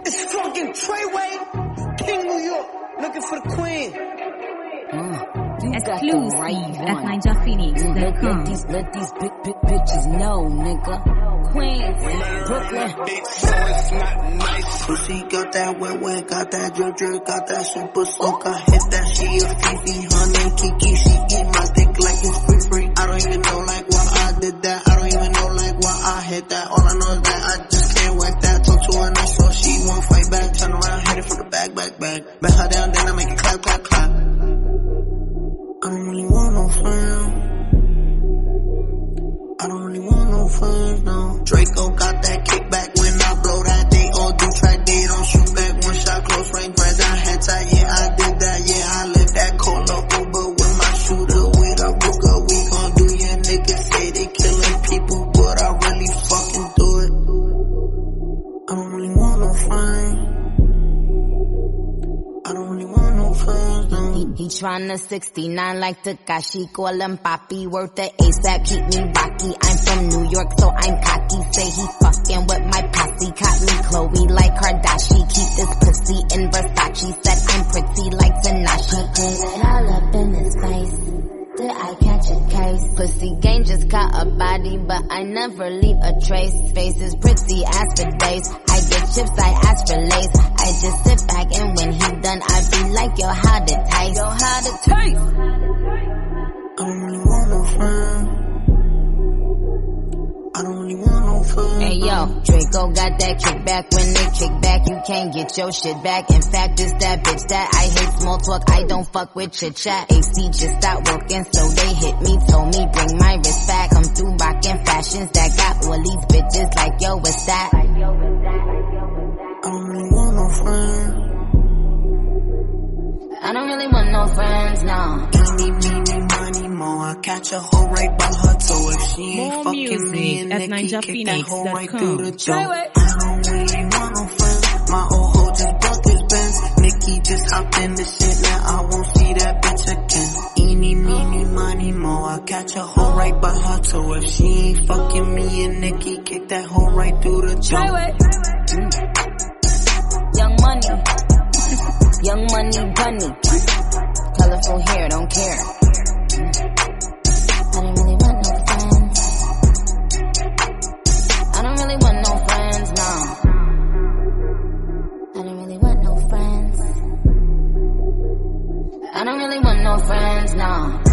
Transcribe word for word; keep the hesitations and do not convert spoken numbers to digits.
It's fucking Treyway, King New York, looking for the queen. Uh, Exclusive at ninja phoenix dot let, com. let these, let these big, big bitches know, nigga. Queens, Brooklyn. Pussy got that wet wet, got that drip drip, got that super soak. I hit that, she a Fifi, honey, Kiki. She eat my dick like it's free free. I don't even know like why I did that. I don't even know like why I hit that. All I know is that I just can't wipe that. Talk to her nice so she won't fight back. Turn around, hit it from the back, back, back. Bet her down, then I make it clap, clap, clap. I don't really want no friends. I don't really want no friends, no. Draco got that kickback when I blow that. They all do track, they don't shoot back. One shot, close range, friends. I had tight, yeah, I did that. Yeah, I lived that Cola Uber with my shooter, with a Ruger. We gon' do your niggas say they killing people, but I really fucking do it. I don't really want no friends. I don't really want no friends, no. He, he tryna sixty-nine like Takashi, call him Papi, worth the ASAP, keep me rocky. I'm from New York, so I'm cocky. Say he fucking with my posse, caught me Chloe like Kardashian. Keep this pussy in Versace, said I'm pretty like Tanashi. Put it all up in his face. Did I catch a case? Pussy game just caught a body, but I never leave a trace. Face is pretty as for days. I get chips, I ask for lace. I just sit back and when he done, I be like, yo, how to taste? Yo, how to taste? I don't really want no friends. I don't really want no friends. Hey yo, Draco got that kickback. When they kick back, you can't get your shit back. In fact, it's that bitch that I hate small talk. I don't fuck with chit chat. A C just stopped working, so they hit me. Told me bring my wrist back. Come through rockin' fashions that got all these bitches like yo, what's that? I don't really want no friends. I don't really want no friends, no. Eeny, meeny, money, more. I catch a hoe right by her toe. If she ain't More fucking me music and at Nikki, ninja kick that phoenix hoe dot right com. through the Try door. it. I don't really want no friends. My old hoe just broke his Benz. Nikki just hopped in the shit, now I won't see that bitch again. Eeny, meeny, money, more. I catch a hoe right by her toe. If she ain't fucking me and Nikki, kick that hoe right through the door. Try it. Young money, young money bunny. Colorful hair, don't care. I don't really want no friends. I don't really want no friends, no. I don't really want no friends. I don't really want no friends, no.